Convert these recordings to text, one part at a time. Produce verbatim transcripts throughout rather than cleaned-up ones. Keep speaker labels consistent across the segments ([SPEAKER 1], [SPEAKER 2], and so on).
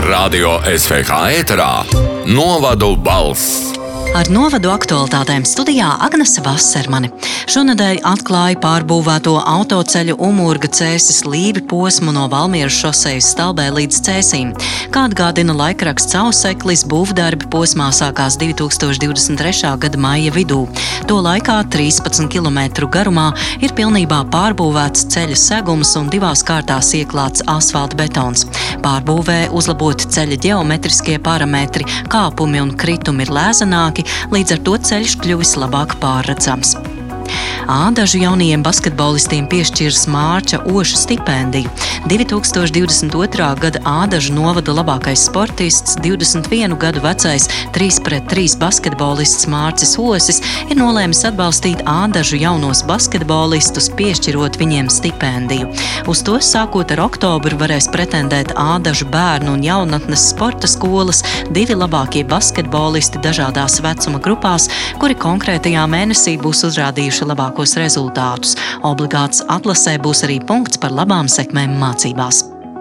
[SPEAKER 1] Radio S V H ēterā Novadu balss.
[SPEAKER 2] Ar novadu aktualitātēm studijā Agnese Vassermane. Šonedēļ atklāja pārbūvēto autoceļu Umurga Cēsis Līvi posmu no Valmieras šosejas Stalbē līdz Cēsīm. Kā atgādina laikraksts Auseklis, būvdarbi posmā sākās divi tūkstoši divdesmit trešā gada maija vidū. To laikā trīspadsmit kilometru garumā ir pilnībā pārbūvēts ceļa segums un divās kārtās ieklāts asfalta betons. Pārbūvē uzlaboti ceļa ģeometriskie parametri, kāpumi un kritumi ir lēzenāki, līdz ar to ceļš kļuvis labāk pārredzams. Ādažu jaunajiem basketbolistiem piešķirs Mārča Oša stipendiju. divi tūkstoši divdesmit otrā gada Ādažu novada labākais sportists, divdesmit vienu gadu vecais trīs pret trīs basketbolists Mārcis Osis ir nolēmis atbalstīt Ādažu jaunos basketbolistus, piešķirot viņiem stipendiju. Uz to sākot ar oktobru varēs pretendēt Ādažu bērnu un jaunatnes sporta skolas divi labākie basketbolisti dažādās vecuma grupās, kuri konkrētajā mēnesī būs uzrādījuši labākos rezultātus. Obligāts atlasē būs arī punkts par labām sekmēm mācībās.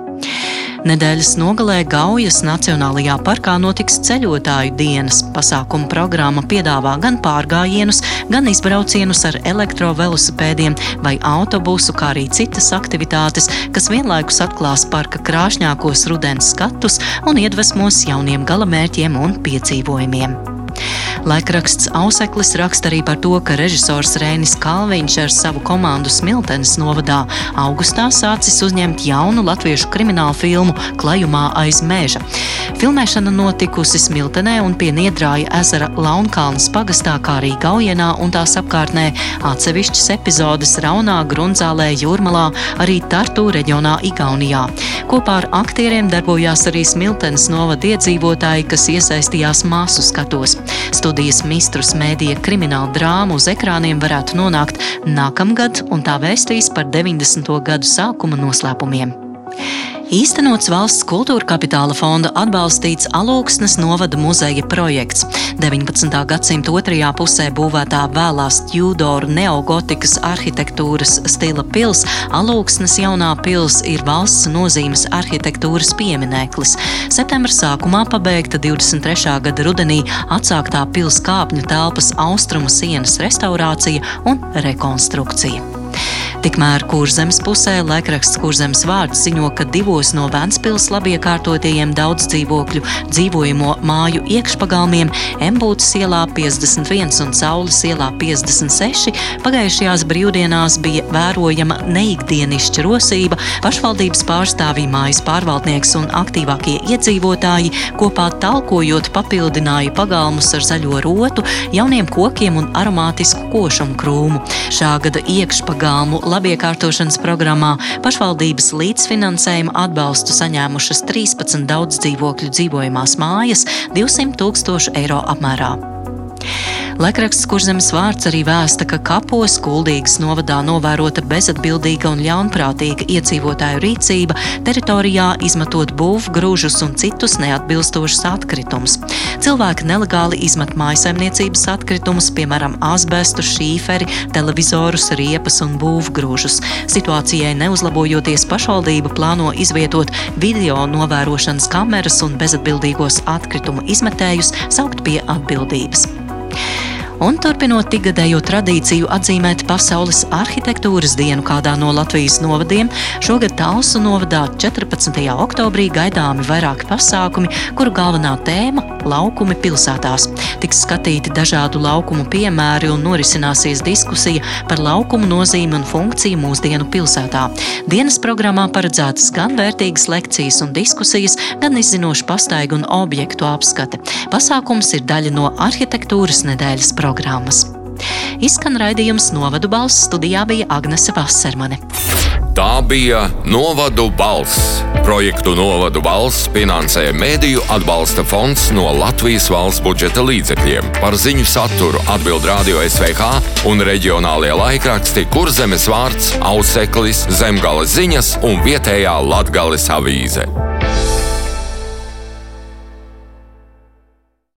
[SPEAKER 2] Nedēļas nogalē Gaujas Nacionālajā parkā notiks ceļotāju dienas. Pasākuma programma piedāvā gan pārgājienus, gan izbraucienus ar elektrovelosipēdiem vai autobusu, kā arī citas aktivitātes, kas vienlaikus atklās parka krāšņākos rudens skatus un iedvesmos jauniem galamērķiem un piedzīvojumiem. Laikraksts Auseklis raksta arī par to, ka režisors Rēnis Kalviņš ar savu komandu Smiltenes novadā augustā sācis uzņemt jaunu latviešu kriminālu filmu Klajumā aiz meža. Filmēšana notikusi Smiltenē un pie Niedrāja ezera Launkalnes pagastā, kā arī Gaujienā un tās apkārtnē, atsevišķas epizodes Raunā, Grunzālē, Jūrmalā, arī Tartu reģionā Igaunijā. Kopā ar aktieriem darbojās arī Smiltenes novada iedzīvotāji, kas iesaistījās māsu skatos. Studijas Mistrus mēdīja krimināla drāmu uz ekrāniem varētu nonākt nākamgad, un tā vēstīs par deviņdesmito gadu sākuma noslēpumiem. Īstenots valsts kultūra kapitāla fonda atbalstīts Alūksnes novada muzeja projekts. deviņpadsmitā gadsimta otrajā pusē būvētā vēlās Tjudoru neogotikas arhitektūras stila pils Alūksnes jaunā pils ir valsts nozīmes arhitektūras piemineklis. Septembra sākumā pabeigta divdesmit trešā gada rudenī atsāktā pils kāpņu telpas austrumu sienas restaurācija un rekonstrukcija. Tikmēr Kurzemes pusē laikraksts Kurzemes vārds ziņo, ka divos no Ventspils labiekārtotajiem daudz dzīvokļu dzīvojamo māju iekšpagalmiem Embūtes ielā piecdesmit viens un Saules ielā piecdesmit seši pagājušajās brīvdienās bija vērojama neikdienišķa rosība. Pašvaldības pārstāvji, mājas pārvaldnieks un aktīvākie iedzīvotāji kopā talkojot papildināja pagalmus ar zaļo rotu, jauniem kokiem un aromātisku košumu krūmu. Šā gada iekšpagalmu labiekārtošanas programmā pašvaldības līdzfinansējuma atbalstu saņēmušas trīspadsmit daudzdzīvokļu dzīvojamās mājas divsimt tūkstošu eiro apmērā. Laikraksts Kurzemes vārds arī vēsta, ka Kapos Kuldīgas novadā novērota bezatbildīga un ļaunprātīga iedzīvotāju rīcība teritorijā, izmetot būvgrūžus un citus neatbilstošus atkritumus. Cilvēki nelegāli izmet mājasaimniecības atkritumus, piemēram, asbestu, šīferi, televizorus, riepas un būvgrūžus. Situācijai neuzlabojoties, pašvaldība plāno izvietot video novērošanas kameras un bezatbildīgos atkritumu izmetējus saukt pie atbildības. Un turpinot ikgadējo tradīciju atzīmēt Pasaules arhitektūras dienu kādā no Latvijas novadiem, šogad Talsu novadā četrpadsmitajā oktobrī gaidāmi vairāki pasākumi, kuru galvenā tēma – laukumi pilsētās. Tiks skatīti dažādu laukumu piemēri un norisināsies diskusija par laukumu nozīmi un funkciju mūsdienu pilsētā. Dienas programmā paredzētas gan vērtīgas lekcijas un diskusijas, gan izzinoši pastaigu un objektu apskate. Pasākums ir daļa no arhitektūras nedēļas programmas. Izskan raidījums Novadu balss, studijā bija Agnese Vassermane.
[SPEAKER 1] Tā bija Novadu balss. Projektu Novadu balss finansē Mēdīju atbalsta fonds no Latvijas valsts budžeta līdzekļiem. Par ziņu saturu atbild Radio S V H un reģionālie laikraksti Kurzemes vārds, Auseklis, Zemgales ziņas un vietējā Latgales avīze.